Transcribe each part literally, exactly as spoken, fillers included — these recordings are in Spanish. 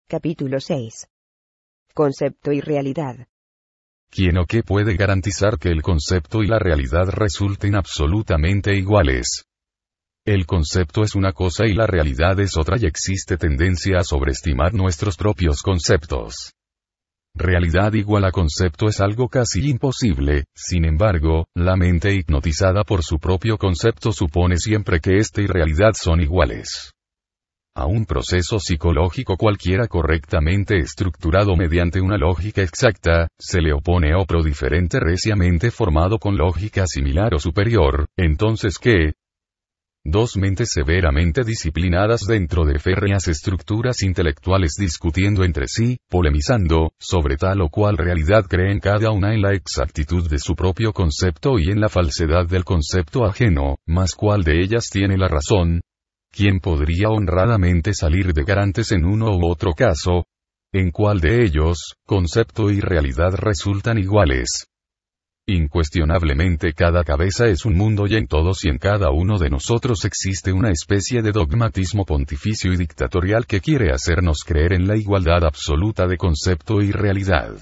Capítulo seis. Concepto y realidad. ¿Quién o qué puede garantizar que el concepto y la realidad resulten absolutamente iguales? El concepto es una cosa y la realidad es otra y existe tendencia a sobreestimar nuestros propios conceptos. Realidad igual a concepto es algo casi imposible, sin embargo, la mente hipnotizada por su propio concepto supone siempre que éste y realidad son iguales. A un proceso psicológico cualquiera correctamente estructurado mediante una lógica exacta, se le opone otro diferente reciamente formado con lógica similar o superior, entonces ¿qué? Dos mentes severamente disciplinadas dentro de férreas estructuras intelectuales discutiendo entre sí, polemizando, sobre tal o cual realidad creen cada una en la exactitud de su propio concepto y en la falsedad del concepto ajeno, mas cuál de ellas tiene la razón. ¿Quién podría honradamente salir de garantes en uno u otro caso? ¿En cuál de ellos, concepto y realidad resultan iguales? Incuestionablemente cada cabeza es un mundo y en todos y en cada uno de nosotros existe una especie de dogmatismo pontificio y dictatorial que quiere hacernos creer en la igualdad absoluta de concepto y realidad.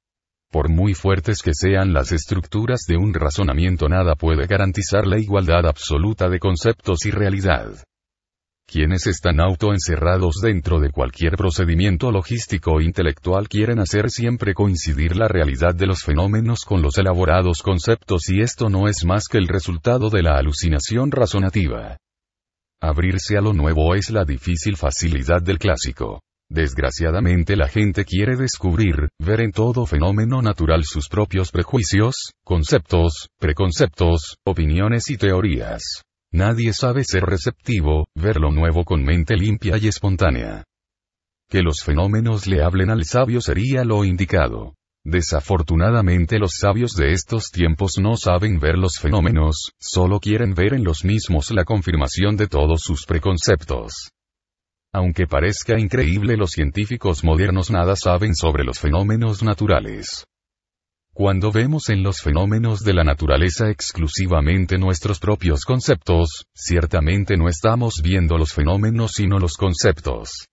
Por muy fuertes que sean las estructuras de un razonamiento, nada puede garantizar la igualdad absoluta de conceptos y realidad. Quienes están autoencerrados dentro de cualquier procedimiento logístico o intelectual quieren hacer siempre coincidir la realidad de los fenómenos con los elaborados conceptos y esto no es más que el resultado de la alucinación razonativa. Abrirse a lo nuevo es la difícil facilidad del clásico. Desgraciadamente la gente quiere descubrir, ver en todo fenómeno natural sus propios prejuicios, conceptos, preconceptos, opiniones y teorías. Nadie sabe ser receptivo, ver lo nuevo con mente limpia y espontánea. Que los fenómenos le hablen al sabio sería lo indicado. Desafortunadamente los sabios de estos tiempos no saben ver los fenómenos, solo quieren ver en los mismos la confirmación de todos sus preconceptos. Aunque parezca increíble, los científicos modernos nada saben sobre los fenómenos naturales. Cuando vemos en los fenómenos de la naturaleza exclusivamente nuestros propios conceptos, ciertamente no estamos viendo los fenómenos sino los conceptos.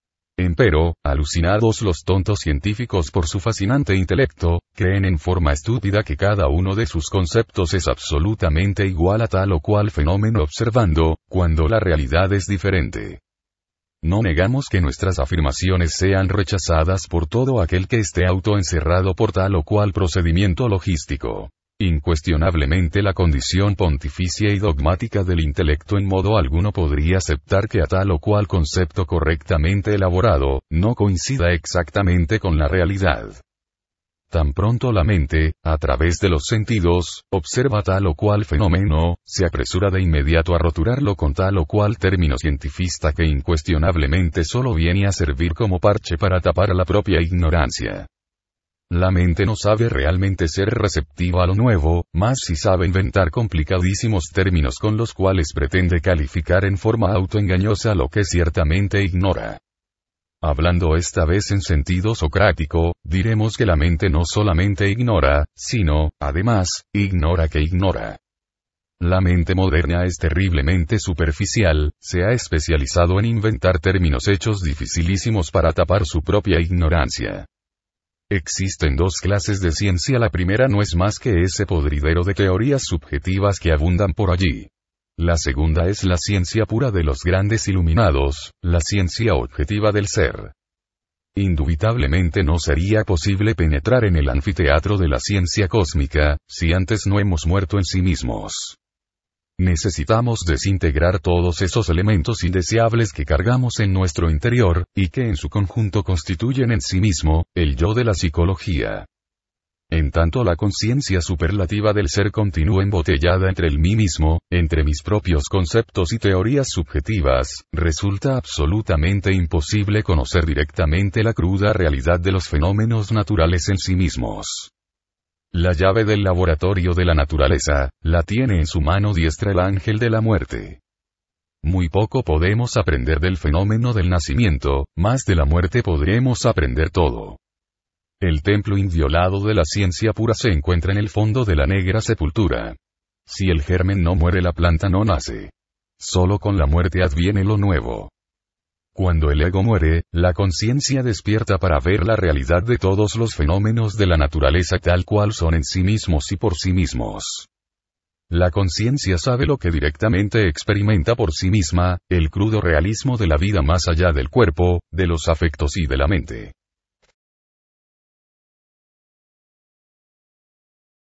Empero, alucinados los tontos científicos por su fascinante intelecto, creen en forma estúpida que cada uno de sus conceptos es absolutamente igual a tal o cual fenómeno observando, cuando la realidad es diferente. No negamos que nuestras afirmaciones sean rechazadas por todo aquel que esté autoencerrado por tal o cual procedimiento logístico. Incuestionablemente la condición pontificia y dogmática del intelecto en modo alguno podría aceptar que a tal o cual concepto correctamente elaborado, no coincida exactamente con la realidad. Tan pronto la mente, a través de los sentidos, observa tal o cual fenómeno, se apresura de inmediato a roturarlo con tal o cual término cientifista que incuestionablemente solo viene a servir como parche para tapar la propia ignorancia. La mente no sabe realmente ser receptiva a lo nuevo, mas sí sabe inventar complicadísimos términos con los cuales pretende calificar en forma autoengañosa lo que ciertamente ignora. Hablando esta vez en sentido socrático, diremos que la mente no solamente ignora, sino, además, ignora que ignora. La mente moderna es terriblemente superficial, se ha especializado en inventar términos hechos dificilísimos para tapar su propia ignorancia. Existen dos clases de ciencia, la primera no es más que ese podridero de teorías subjetivas que abundan por allí. La segunda es la ciencia pura de los grandes iluminados, la ciencia objetiva del ser. Indubitablemente no sería posible penetrar en el anfiteatro de la ciencia cósmica, si antes no hemos muerto en sí mismos. Necesitamos desintegrar todos esos elementos indeseables que cargamos en nuestro interior, y que en su conjunto constituyen en sí mismo, el yo de la psicología. En tanto la conciencia superlativa del ser continúa embotellada entre el mí mismo, entre mis propios conceptos y teorías subjetivas, resulta absolutamente imposible conocer directamente la cruda realidad de los fenómenos naturales en sí mismos. La llave del laboratorio de la naturaleza, la tiene en su mano diestra el ángel de la muerte. Muy poco podemos aprender del fenómeno del nacimiento, mas de la muerte podremos aprender todo. El templo inviolado de la ciencia pura se encuentra en el fondo de la negra sepultura. Si el germen no muere, la planta no nace. Solo con la muerte adviene lo nuevo. Cuando el ego muere, la conciencia despierta para ver la realidad de todos los fenómenos de la naturaleza tal cual son en sí mismos y por sí mismos. La conciencia sabe lo que directamente experimenta por sí misma, el crudo realismo de la vida más allá del cuerpo, de los afectos y de la mente.